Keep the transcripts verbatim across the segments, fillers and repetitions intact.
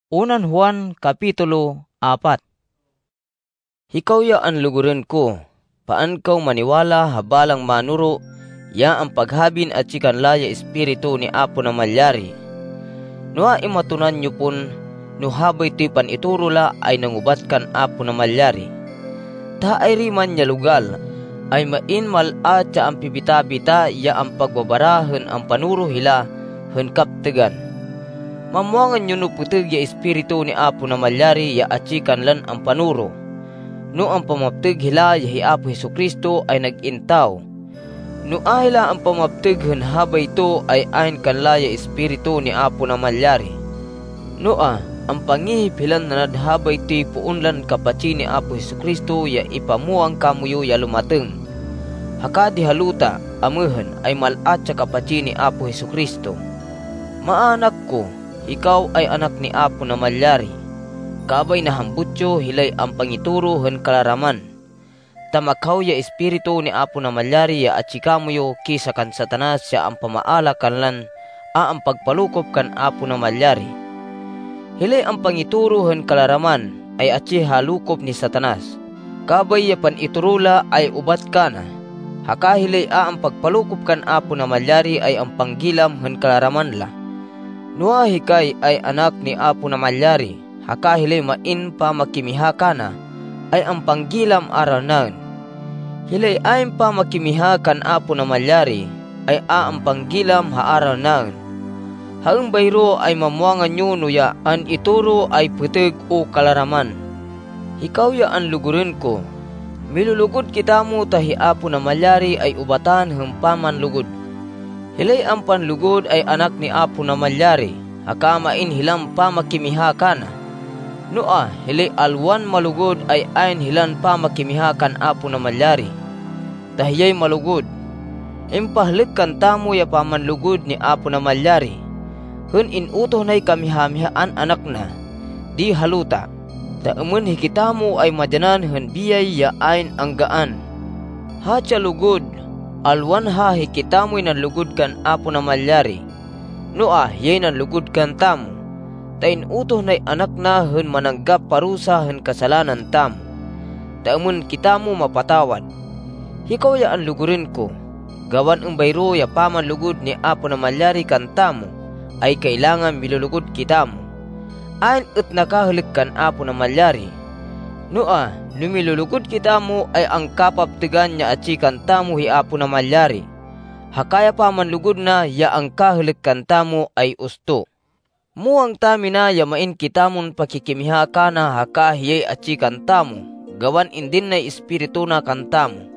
Unan Juan Kapitulo apat. Hikaw ya ang luguren ko, paan kaw maniwala habalang manuro, ya ang paghabin at sikanla ya espiritu ni Apo na Malyari. Nua imatunan nyo pun, nuhabay to'y panituro la ay nangubat kan Apo na Malyari. Ta ay riman nya lugal, ay main malat sa ang pibita-bita ya ang pagbabarahan ang panuro hila, hen kaptegan. Mamuangan nyo no puteg ya espiritu ni Apo na Malyari ya atsikan lan ang panuro. No ang pamapteg hila ya hi Apo Hesukristo ay nag-intaw. No ahila ang pamapteg hen habay ito ay ahin kanla ya espiritu ni Apo na Malyari. No ah, ang pangihip hilan na nadhabay ito'y puunlan kapatsi ni Apo Hesukristo ya ipamuang kamuyo ya lumateng. Haka di haluta, amuhen ay malat sa kapatsi ni Apo Hesukristo. Maanak ko, ikaw ay anak ni Apo na Malyari. Kabay na hambutyo hilay ang pangituro hen kalaraman. Tamakaw ya espiritu ni Apo na Malyari ya atsikamuyo kisa kan Satanas siya ang pamaala kanlan a ang pagpalukop kan Apo na Malyari. Hilay ang pangituro hen kalaraman ay atsi halukop ni Satanas. Kabay ya paniturula ay ubat kana. Haka hilay a ang pagpalukop kan Apo na Malyari ay ang panggilam hen kalaraman la. Nua hikay ay anak ni Apo na Malyari, haka hilay main pa makimiha kana, ay ang panggilam araw naon. Hilay ay pa makimiha kan Apo na Malyari, ay a ang panggilam ha araw naon. Haang bayro ay mamuangan nyo nuya, an ituro ay puteg o kalaraman. Hikaw ya ang lugurin ko, milulugod kita mo tahi Apo na Malyari ay ubatan hang paman lugod. Hilay ang panlugod ay anak ni Apo na Malyari, haka main hilang pa makimiha kana. Noa, hilay alwan malugod ay ayn hilan pa makimiha kan Apo na Malyari. Tahiyay malugod. Impahalik kan tamo ya pamanlugod ni Apo na Malyari. Hun inutoh na'y kamihamihaan anak na, di haluta. Taamun hikitamo ay madyanan hun biyay ya ayn ang gaan. Hatsa lugod. Alwan ha hikitamo'y nanlugod kan Apo na Malyari. Noa, yay nanlugod kan tamo. Tain utoh na'y anak na hen mananggap parusa hen kasalanan tamo. Taamun kitamo mapatawad. Hikaw ya ang lugurin ko. Gawan ang bayro ya paman lugod ni Apo na Malyari kan tamo, ay kailangan milulugod kitamo. Ayn ut nakahalik kan Apo na Malyari. Noa, lumilulugod kita mo ay ang kapaptigan niya at sikan tamo hi Apo na Malyari. Hakaya pa manlugod na ya ang kahilik kanta mo ay usto. Muang tami na ya main kitamon pakikimiha ka na haka hiyay at sikan tamo. Gawan indin na espiritu na kantamo.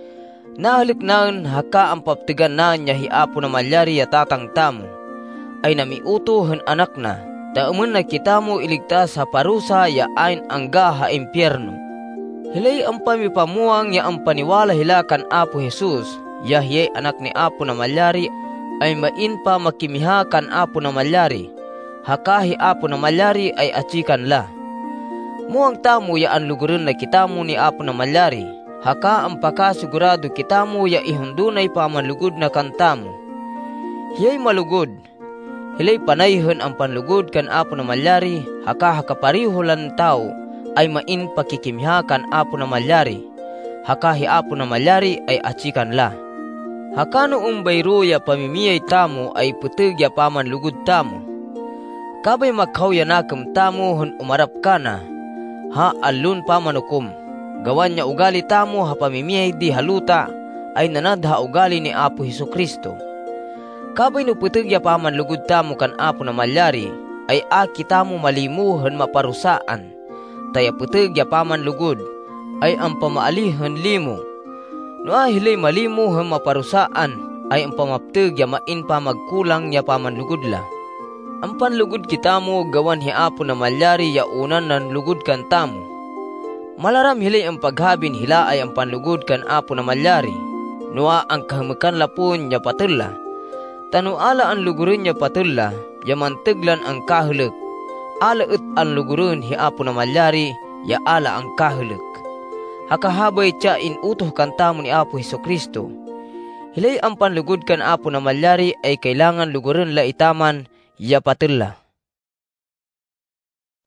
Nahalik naon haka ang paptigan na niya hi Apo na Malyari ya tatang tamo. Ay namiuto hen anak na. Taaman na kita mo iligtas sa parusa ya ayn angga ha impyerno. Hilay ang pamipamuang ya ang paniwala hila kan Apo Jesus, ya hiyay anak ni Apo na Malyari, ay main pa makimiha kan Apo na Malyari. Haka hi Apo na Malyari ay atsikan la. Muang tamo ya ang lugurin na kita mo ni Apo na Malyari. Haka ang pakasigurado kita mo ya ihundunay pa manlugod na kantamo. Hiyay malugod. Hilay panayhon ang panlugod kan Apo na Malyari, haka hakaparihulan tao ay main pakikimiha kan Apo na Malyari. Haka hi Apo na Malyari ay atsikan la. Haka noong bayro ya pamimiyay tamo ay puteg ya pamanlugod tamo. Kabay makhaw ya nakam tamo hun umarap ka na, ha alun pamanukum. Gawan niya ugali tamo ha pamimiyay di haluta ay nanadha ugali ni Apo Hesukristo. Kabay no puteg ya pamanlugod tamo kan Apo na Malyari, ay aki tamo malimuhan maparusaan. Taya puteg ya pamanlugod, ay ang pamaalihan limo. No ahilay malimuhan maparusaan, ay ang pamapteg ya main pa magkulang ya pamanlugod la. Ang panlugod kitamo gawan hi Apo na Malyari ya unan nanlugod kan tamo. Malaram hilay ang paghabin hila ay ang panlugod kan Apo na Malyari. Noa ang kahamakan lapon ya patula. Tanuala ang lugurin niya patula, ya mantiglan ang kahulek. Ala ut ang lugurin hi Apo na Malyari, ya ala ang kahulek. Hakahabay tiya inutoh kantamo ni Apo Hesukristo. Hilay ang panlugod kan Apo na Malyari ay kailangan lugurin la itaman, ya patula.